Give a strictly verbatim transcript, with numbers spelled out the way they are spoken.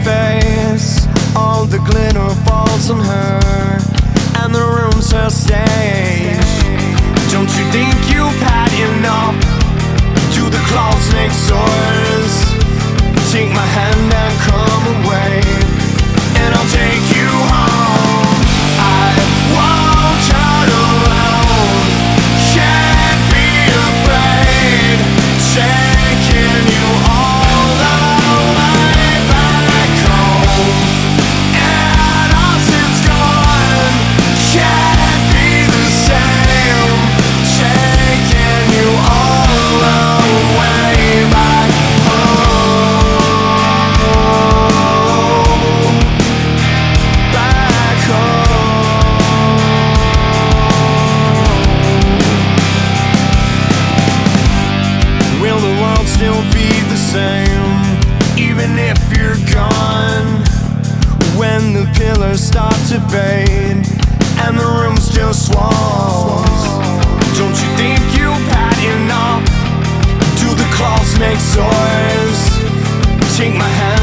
face, all the glitter falls on her, and the room's her stage. Don't you think you've had enough? To the clouds next doors, take my hand and come away, and I'll take you home. I won't turn around, can't be afraid, taking you all the way back home. And once it's gone, can't be the same, taking you all the way back home. Back home. Will the world still be the same, even if you're gone? When the pillars start to fade and the room's just walls, don't you think you've had enough? Do the clouds make doors, take my hand